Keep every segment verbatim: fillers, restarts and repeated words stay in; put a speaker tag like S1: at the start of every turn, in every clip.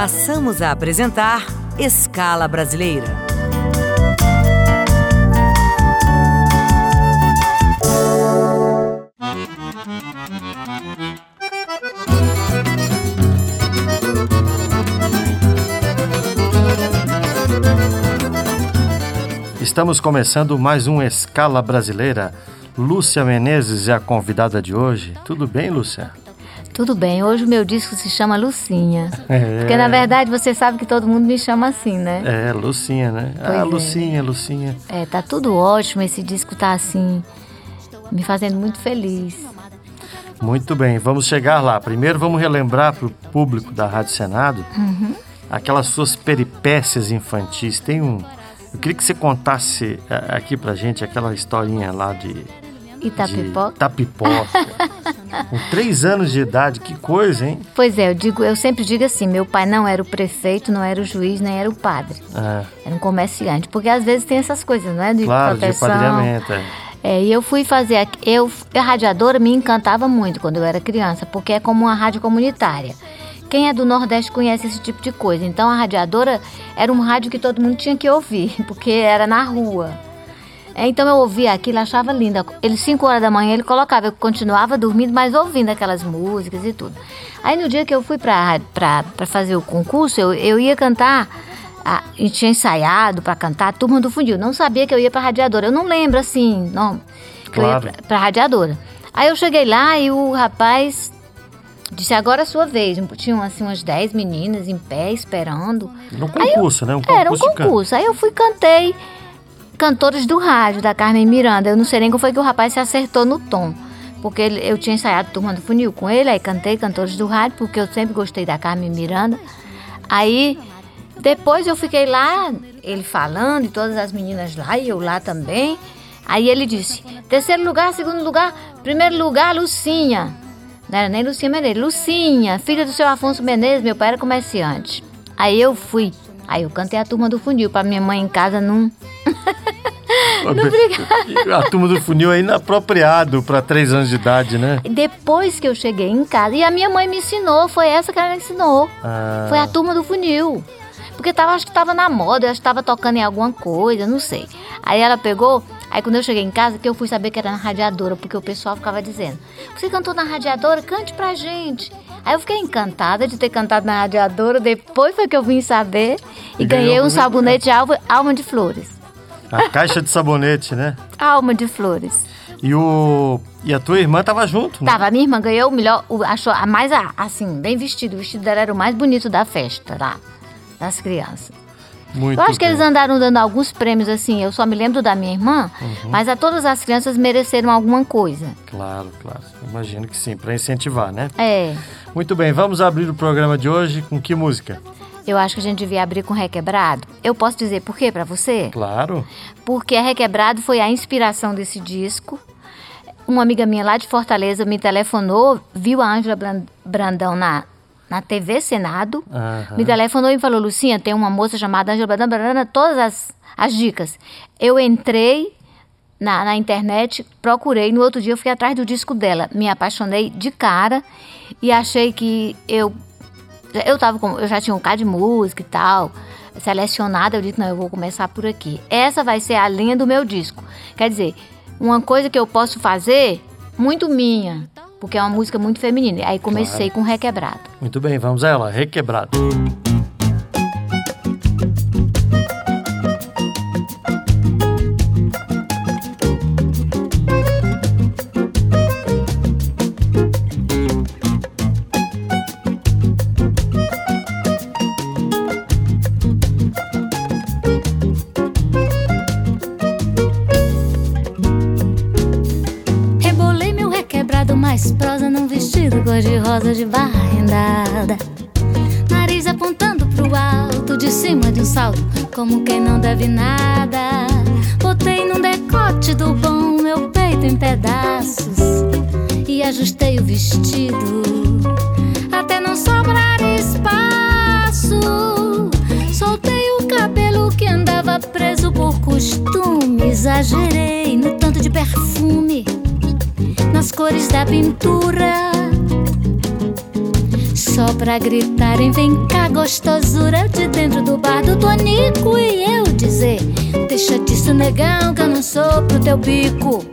S1: Passamos a apresentar Escala Brasileira.
S2: Estamos começando mais um Escala Brasileira. Lúcia Menezes é a convidada de hoje. Tudo bem, Lúcia?
S3: Tudo bem. Hoje o meu disco se chama Lucinha.
S2: É.
S3: Porque, na verdade, você sabe que todo mundo me chama assim, né?
S2: É, Lucinha, né?
S3: Pois
S2: ah,
S3: é.
S2: Lucinha, Lucinha.
S3: É, tá tudo ótimo. Esse disco tá, assim, me fazendo muito feliz.
S2: Muito bem, vamos chegar lá. Primeiro vamos relembrar para o público da Rádio Senado
S3: Uhum.
S2: aquelas suas peripécias infantis. Tem um... Eu queria que você contasse aqui pra gente aquela historinha lá de...
S3: Itapipoca?
S2: De Itapipoca. Com três anos de idade, que coisa, hein?
S3: Pois é, eu, digo, eu sempre digo assim, meu pai não era o prefeito, não era o juiz, nem era o padre.
S2: É.
S3: Era um comerciante. Porque às vezes tem essas coisas, não é? De
S2: Claro,
S3: proteção.
S2: de padrinhamento, é.
S3: É, e eu fui fazer... Eu, a radiadora me encantava muito quando eu era criança, porque é como uma rádio comunitária. Quem é do Nordeste conhece esse tipo de coisa. Então, a radiadora era um rádio que todo mundo tinha que ouvir, porque era na rua. Então, eu ouvia aquilo, achava linda. Ele, cinco horas da manhã, ele colocava, eu continuava dormindo, mas ouvindo aquelas músicas e tudo. Aí, no dia que eu fui para fazer o concurso, eu, eu ia cantar, a gente tinha ensaiado para cantar a Turma do Funil. Não sabia que eu ia para a radiadora. Eu não lembro, assim, não, que
S2: claro.
S3: eu ia para a radiadora. Aí, eu cheguei lá e o rapaz... disse, agora é a sua vez. Tinham assim umas dez meninas em pé, esperando.
S2: Era um concurso,
S3: eu,
S2: né? Um concurso
S3: era um concurso. Aí eu fui e cantei Cantores do Rádio, da Carmen Miranda. Eu não sei nem como foi que o rapaz se acertou no tom. Porque ele, eu tinha ensaiado Turma do Funil com ele, aí cantei Cantores do Rádio, porque eu sempre gostei da Carmen Miranda. Aí, depois eu fiquei lá, ele falando, e todas as meninas lá, e eu lá também. Aí ele disse, terceiro lugar, segundo lugar, primeiro lugar, Lucinha. Não era nem Lucinha Menezes, Lucinha, filha do seu Afonso Menezes, meu pai era comerciante. Aí eu fui, aí eu cantei a Turma do Funil pra minha mãe em casa não... não brigar.
S2: A Turma do Funil é inapropriado para três anos de idade, né?
S3: Depois que eu cheguei em casa, e a minha mãe me ensinou, foi essa que ela me ensinou.
S2: Ah.
S3: Foi a Turma do Funil. Porque tava, acho que tava na moda, eu acho que tava tocando em alguma coisa, não sei. Aí ela pegou, aí quando eu cheguei em casa, que eu fui saber que era na radiadora, porque o pessoal ficava dizendo, você cantou na radiadora? Cante pra gente. Aí eu fiquei encantada de ter cantado na radiadora, depois foi que eu vim saber e, e ganhei um sabonete de alma, alma de flores.
S2: A caixa de sabonete, né?
S3: Alma de flores.
S2: E, o, e a tua irmã tava junto, né?
S3: Tava, a minha irmã ganhou o melhor, o, achou a mais, assim, bem vestido. O vestido dela era o mais bonito da festa lá, das crianças.
S2: Muito
S3: eu acho que
S2: bem.
S3: eles andaram dando alguns prêmios, assim, eu só me lembro da minha irmã, uhum. Mas a todas as crianças mereceram alguma coisa.
S2: Claro, claro. Imagino que sim, para incentivar, né?
S3: É.
S2: Muito bem, vamos abrir o programa de hoje com que música?
S3: Eu acho que a gente devia abrir com Requebrado. Eu posso dizer por quê pra você?
S2: Claro.
S3: Porque Requebrado foi a inspiração desse disco. Uma amiga minha lá de Fortaleza me telefonou, viu a Ângela Brandão na, na T V Senado, uhum. Me telefonou e falou, Lucinha, tem uma moça chamada Ângela Brandão, todas as, as dicas. Eu entrei na, na internet, procurei, no outro dia eu fui atrás do disco dela. Me apaixonei de cara e achei que eu... Eu, tava com, eu já tinha um bocado de música e tal, selecionada, eu disse, não, eu vou começar por aqui. Essa vai ser a linha do meu disco. Quer dizer, uma coisa que eu posso fazer, muito minha, porque é uma música muito feminina. Aí comecei claro. Com Requebrado.
S2: Muito bem, vamos a ela, Requebrado.
S4: Prosa num vestido cor-de-rosa de barra rendada, nariz apontando pro alto, de cima de um salto, como quem não deve nada. Botei num decote do bom meu peito em pedaços e ajustei o vestido até não sobrar espaço. Soltei o cabelo que andava preso por costume, exagerei no tanto de perfume, nas cores da pintura. Só pra gritarem, vem cá gostosura, de dentro do bar do Tonico. E eu dizer, deixa disso negão, que eu não sou pro teu bico.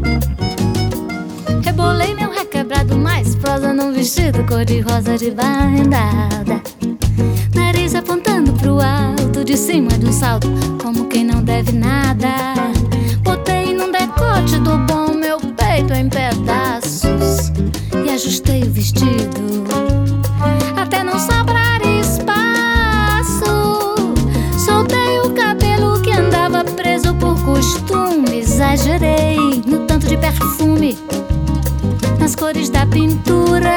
S4: Rebolei meu requebrado mais prosa num vestido cor-de-rosa de barra rendada, nariz apontando pro alto, de cima de um salto, como quem não deve nada. Botei num decote do bom meu peito em pedaços e ajustei o vestido até não sobrar espaço. Soltei o cabelo que andava preso por costume, exagerei no tanto de perfume, nas cores da pintura.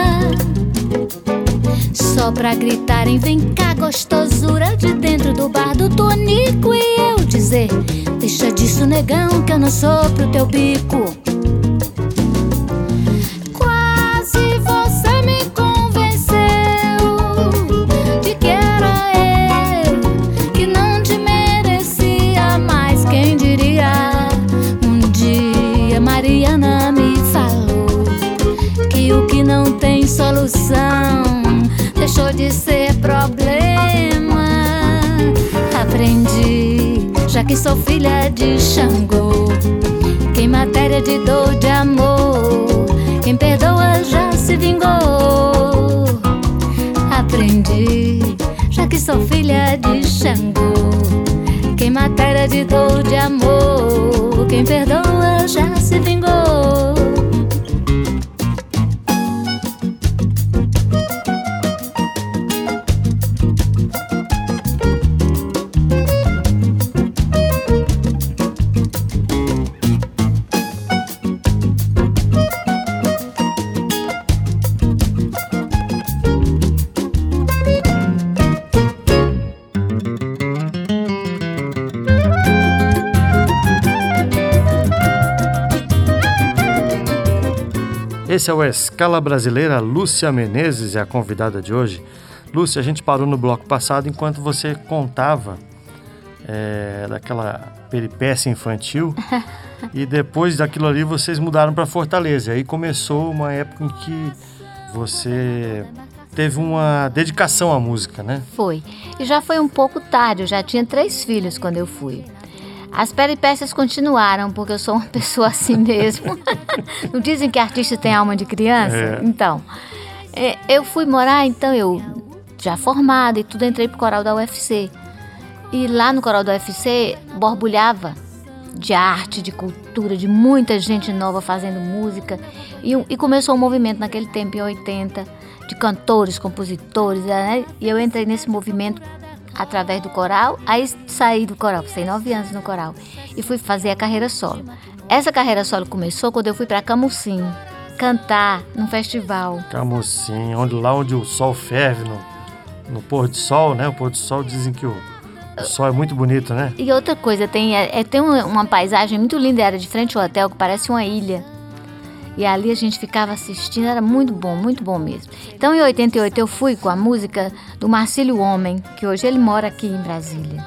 S4: Só pra gritarem, vem cá gostosura, de dentro do bar do Tonico. E eu dizer, deixa disso negão, que eu não sou pro teu bico. Quase você me convenceu de que era eu que não te merecia mais. Quem diria, um dia Mariana me falou que o que não tem solução deixou de ser problema. Aprendi, já que sou filha de Xangô, que em matéria de dor de amor, quem perdoa já se vingou. Aprendi, já que sou filha de Xangô, que em matéria de dor de amor, quem perdoa já se vingou.
S2: Esse é o Escala Brasileira. Lúcia Menezes é a convidada de hoje. Lúcia, a gente parou no bloco passado enquanto você contava é, daquela peripécia infantil e depois daquilo ali vocês mudaram para Fortaleza. E aí começou uma época em que você teve uma dedicação à música, né?
S3: Foi. E já foi um pouco tarde, eu já tinha três filhos quando eu fui. As peripécias continuaram, porque eu sou uma pessoa assim mesmo. Não dizem que artista tem alma de criança? É. Então, é, eu fui morar, então eu já formada e tudo, entrei pro coral da U F C. E lá no coral da U F C borbulhava de arte, de cultura, de muita gente nova fazendo música. E, e começou um movimento naquele tempo, em oitenta, de cantores, compositores, né? E eu entrei nesse movimento através do coral, aí saí do coral, passei nove anos no coral e fui fazer a carreira solo. Essa carreira solo começou quando eu fui para Camusim cantar num festival.
S2: Camusim, onde, lá onde o sol ferve, no, no pôr do sol, né? O pôr do sol dizem que o, o sol é muito bonito, né?
S3: E outra coisa, tem, é, tem uma, uma paisagem muito linda, era de frente ao hotel, que parece uma ilha. E ali a gente ficava assistindo, era muito bom, muito bom mesmo. Então, em oitenta e oito, eu fui com a música do Marcílio Homem, que hoje ele mora aqui em Brasília.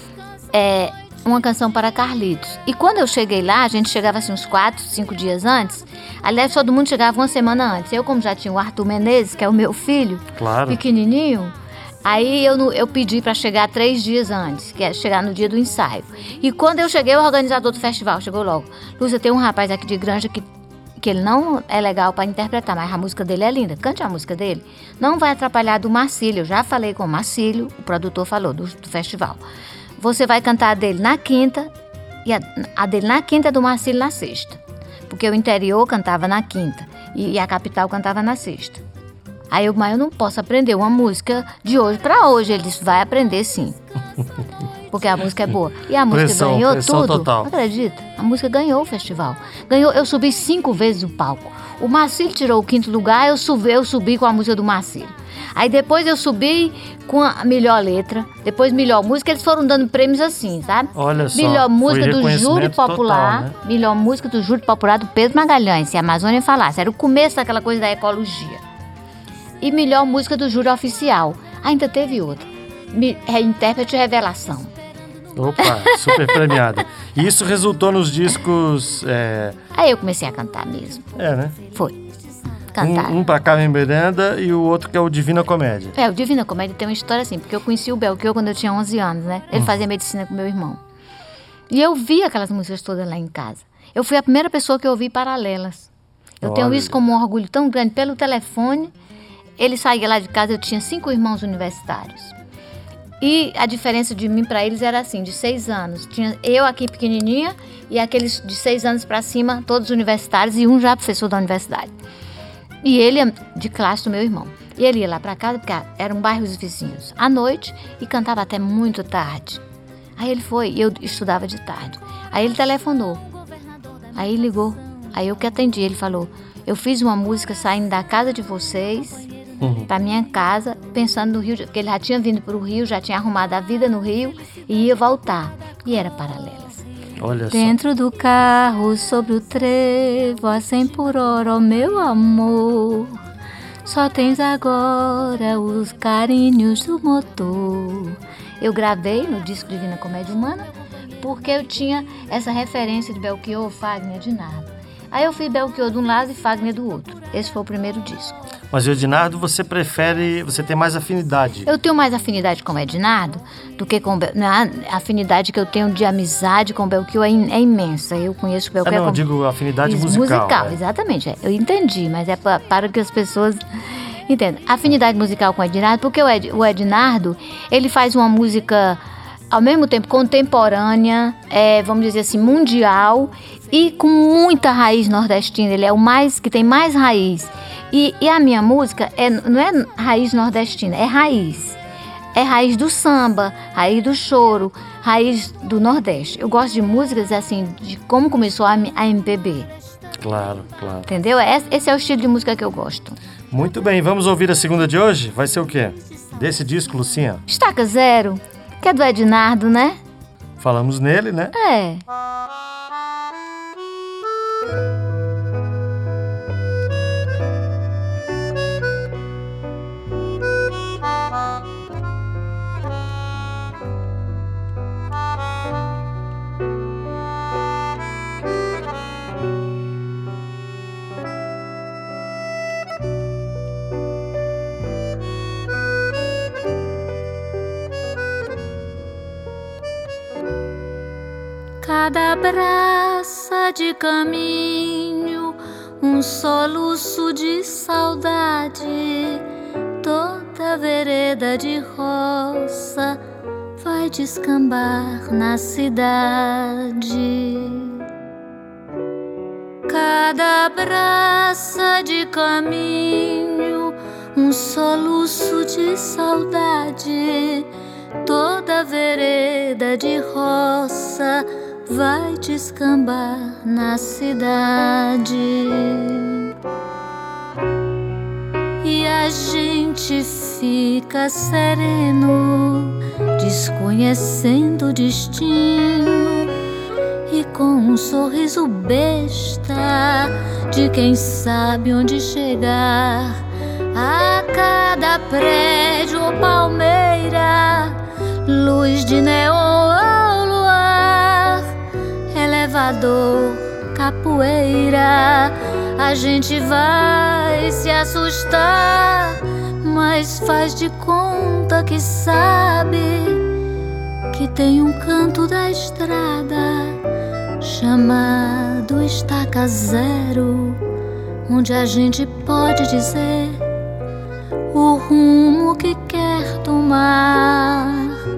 S3: É uma canção para Carlitos. E quando eu cheguei lá, a gente chegava assim uns quatro, cinco dias antes. Aliás, todo mundo chegava uma semana antes. Eu, como já tinha o Arthur Menezes, que é o meu filho,
S2: claro,
S3: pequenininho, aí eu, eu pedi para chegar três dias antes, que é chegar no dia do ensaio. E quando eu cheguei, o organizador do festival chegou logo. Lúcia, tem um rapaz aqui de Granja que que ele não é legal para interpretar, mas a música dele é linda, cante a música dele. Não vai atrapalhar do Marcílio, eu já falei com o Marcílio, o produtor falou do, do festival. Você vai cantar a dele na quinta, e a, a dele na quinta é do Marcílio na sexta, porque o interior cantava na quinta, e, e a capital cantava na sexta. Aí eu, mas eu não posso aprender uma música de hoje para hoje. Ele disse, vai aprender sim, porque a música é boa. E a música
S2: pressão,
S3: ganhou
S2: pressão
S3: tudo.
S2: Total.
S3: Acredita? A música ganhou o festival. Ganhou, eu subi cinco vezes o palco. O Marcílio tirou o quinto lugar, eu subi, eu subi com a música do Marcílio. Aí depois eu subi com a melhor letra, depois melhor música, eles foram dando prêmios assim, sabe?
S2: Olha só,
S3: melhor música do Júri
S2: total,
S3: Popular,
S2: né?
S3: Melhor música do Júri Popular do Pedro Magalhães, se a Amazônia falasse. Era o começo daquela coisa da ecologia. E melhor música do Júri Oficial. Ainda teve outra. É Intérprete Revelação.
S2: Opa, super premiada. E isso resultou nos discos... É...
S3: Aí eu comecei a cantar mesmo.
S2: É, né?
S3: Foi. cantar.
S2: Um, um pra Carmen Miranda e o outro que é o Divina Comédia.
S3: É, o Divina Comédia tem uma história assim, porque eu conheci o Belchior quando eu tinha onze anos, né? Ele hum. fazia medicina com meu irmão. E eu vi aquelas músicas todas lá em casa. Eu fui a primeira pessoa que eu ouvi Paralelas. Eu Olha. tenho isso como um orgulho tão grande. Pelo telefone, ele saía lá de casa, eu tinha cinco irmãos universitários. E a diferença de mim para eles era assim, de seis anos. Tinha eu aqui pequenininha e aqueles de seis anos para cima, todos universitários, e um já professor da universidade. E ele de classe do meu irmão. E ele ia lá para casa, porque eram bairros vizinhos, à noite, e cantava até muito tarde. Aí ele foi, e eu estudava de tarde. Aí ele telefonou. Aí ligou. Aí eu que atendi, ele falou, eu fiz uma música saindo da casa de vocês... Uhum. Para minha casa, pensando no Rio, porque ele já tinha vindo para o Rio, já tinha arrumado a vida no Rio e ia voltar. E era Paralelas.
S2: Olha
S3: Dentro
S2: só.
S3: do carro, sobre o trevo, a cem por hora, oh, meu amor, só tens agora os carinhos do motor. Eu gravei no disco Divina Comédia Humana porque eu tinha essa referência de Belchior, Fagner, Ednardo. Aí eu fui Belchior de um lado e Fagner do outro. Esse foi o primeiro disco.
S2: Mas o Ednardo você prefere, você tem mais afinidade?
S3: Eu tenho mais afinidade com o Ednardo do que com o Belchior. A afinidade que eu tenho de amizade com o Belchior é, in, é imensa. Eu conheço o Belchior.
S2: Ah, não,
S3: como...
S2: digo afinidade
S3: Isso,
S2: musical.
S3: Musical,
S2: é.
S3: exatamente. Eu entendi, mas é pra, para que as pessoas entendam. Afinidade musical com o Ednardo, porque o, Ed, o Ednardo, ele faz uma música... ao mesmo tempo contemporânea, é, vamos dizer assim, mundial e com muita raiz nordestina. Ele é o mais que tem mais raiz. E, e a minha música é, não é raiz nordestina, é raiz. É raiz do samba, raiz do choro, raiz do Nordeste. Eu gosto de músicas assim, de como começou a, a M P B.
S2: Claro, claro.
S3: Entendeu? Esse é o estilo de música que eu gosto.
S2: Muito bem, vamos ouvir a segunda de hoje? Vai ser o quê? Desse disco, Lucinha?
S3: Estaca Zero. Que é do Ednardo, né?
S2: Falamos nele, né?
S3: É.
S4: Cada braça de caminho, um soluço de saudade. Toda vereda de roça vai descambar na cidade. Cada braça de caminho, um soluço de saudade. Toda vereda de roça vai descambar na cidade. E a gente fica sereno, desconhecendo o destino, e com um sorriso besta de quem sabe onde chegar. A cada prédio ou palmeira, luz de neon ao luar, elevador, capoeira, a gente vai se assustar, mas faz de conta que sabe que tem um canto da estrada chamado Estaca Zero, onde a gente pode dizer o rumo que quer tomar.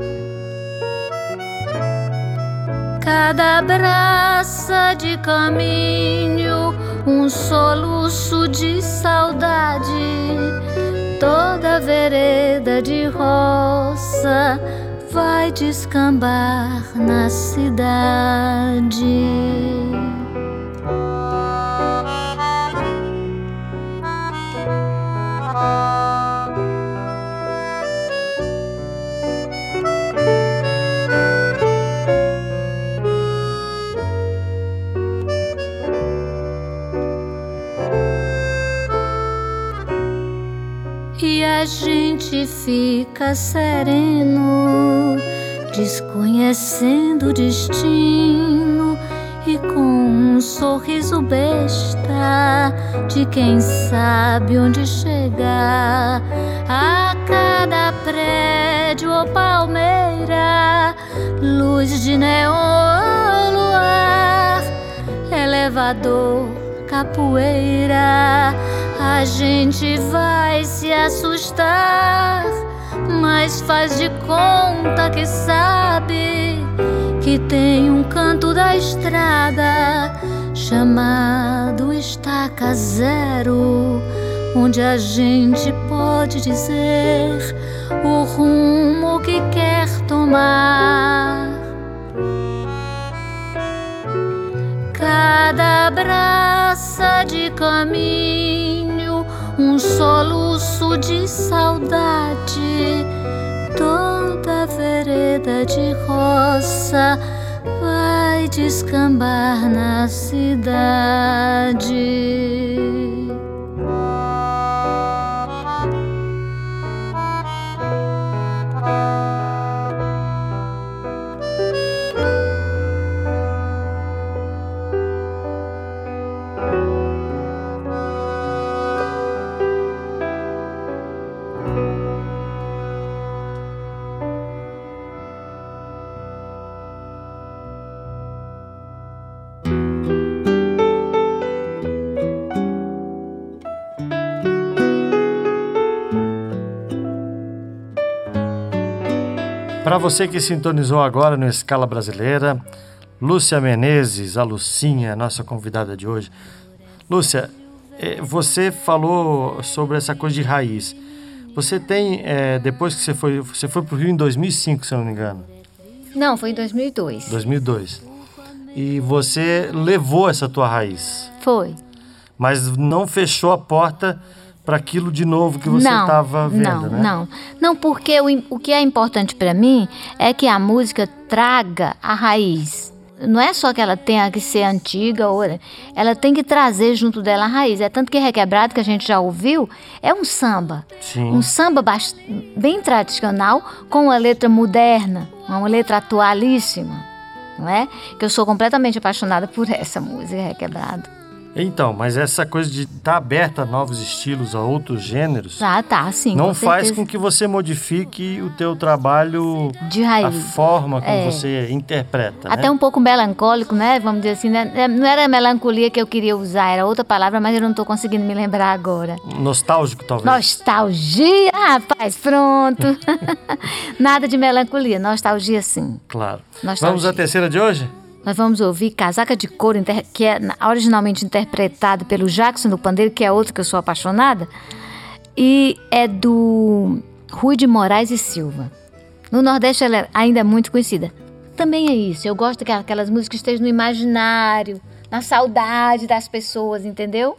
S4: Cada braça de caminho, um soluço de saudade. Toda vereda de roça vai descambar na cidade. E a gente fica sereno, desconhecendo o destino, e com um sorriso besta de quem sabe onde chegar. A cada prédio ou palmeira, luz de neon, luar, elevador, capoeira. A gente vai se assustar, mas faz de conta que sabe que tem um canto da estrada chamado Estaca Zero, onde a gente pode dizer o rumo que quer tomar. Cada braça de caminho, um soluço de saudade. Toda vereda de roça vai descambar na cidade.
S2: Para você que sintonizou agora no Escala Brasileira, Lúcia Menezes, a Lucinha, nossa convidada de hoje. Lúcia, você falou sobre essa coisa de raiz. Você tem, é, depois que você foi, você foi para o Rio em dois mil e cinco, se eu não me engano.
S3: Não, foi em dois mil e dois.
S2: dois mil e dois. E você levou essa tua raiz.
S3: Foi.
S2: Mas não fechou a porta para aquilo de novo que você estava vendo,
S3: não,
S2: né?
S3: Não, não, porque o, o que é importante para mim é que a música traga a raiz. Não é só que ela tenha que ser antiga, ou ela tem que trazer junto dela a raiz. É tanto que Requebrado, que a gente já ouviu, é um samba.
S2: Sim.
S3: Um samba bast... bem tradicional, com uma letra moderna, uma letra atualíssima, não é? Que eu sou completamente apaixonada por essa música, Requebrado.
S2: Então, mas essa coisa de estar tá aberta a novos estilos, a outros gêneros,
S3: ah, tá, sim,
S2: não
S3: com
S2: faz
S3: certeza.
S2: com que você modifique o teu trabalho,
S3: de raiz,
S2: a forma como
S3: é.
S2: você interpreta.
S3: Até
S2: né?
S3: um pouco melancólico, né? Vamos dizer assim, né? Não era melancolia que eu queria usar, era outra palavra, mas eu não estou conseguindo me lembrar agora.
S2: Nostálgico, talvez.
S3: Nostalgia, rapaz, pronto. Nada de melancolia, nostalgia sim.
S2: Claro.
S3: Nostalgia.
S2: Vamos à terceira de hoje?
S3: Nós vamos ouvir Casaca de Couro, que é originalmente interpretado pelo Jackson do Pandeiro, que é outro que eu sou apaixonada, e é do Rui de Moraes e Silva. No Nordeste ela ainda é muito conhecida. Também é isso, eu gosto que aquelas músicas estejam no imaginário, na saudade das pessoas, entendeu?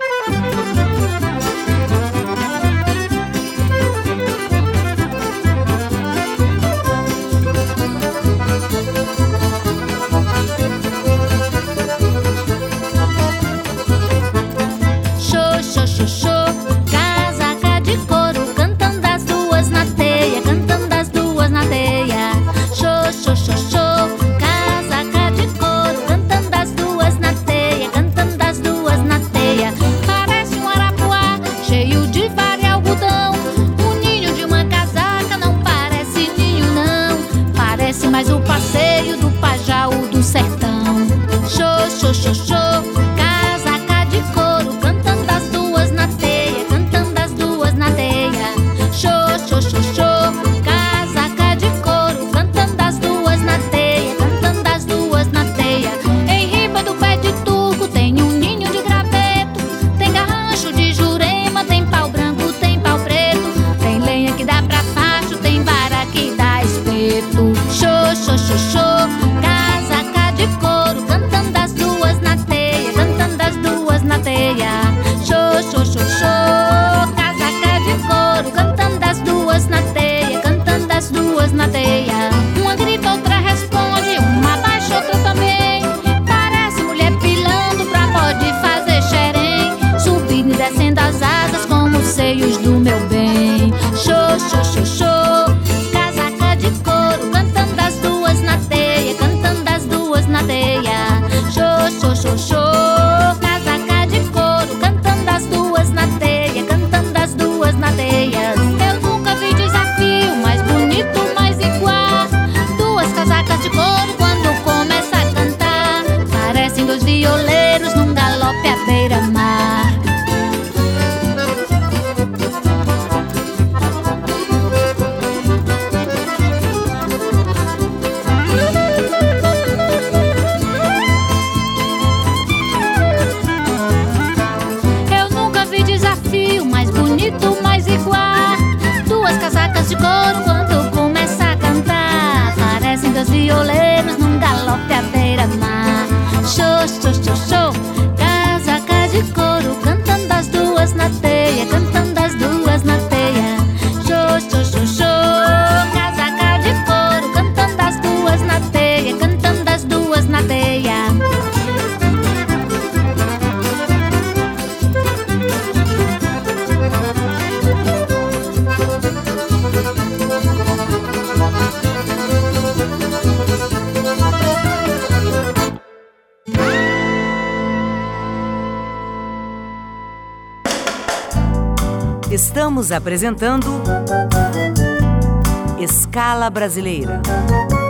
S4: Casaca de couro, cantando as duas na teia, cantando as duas na teia. Xô, xô, xô, xô, casaca de couro, cantando as duas na teia, cantando as duas na teia.
S1: Estamos apresentando Escala Brasileira.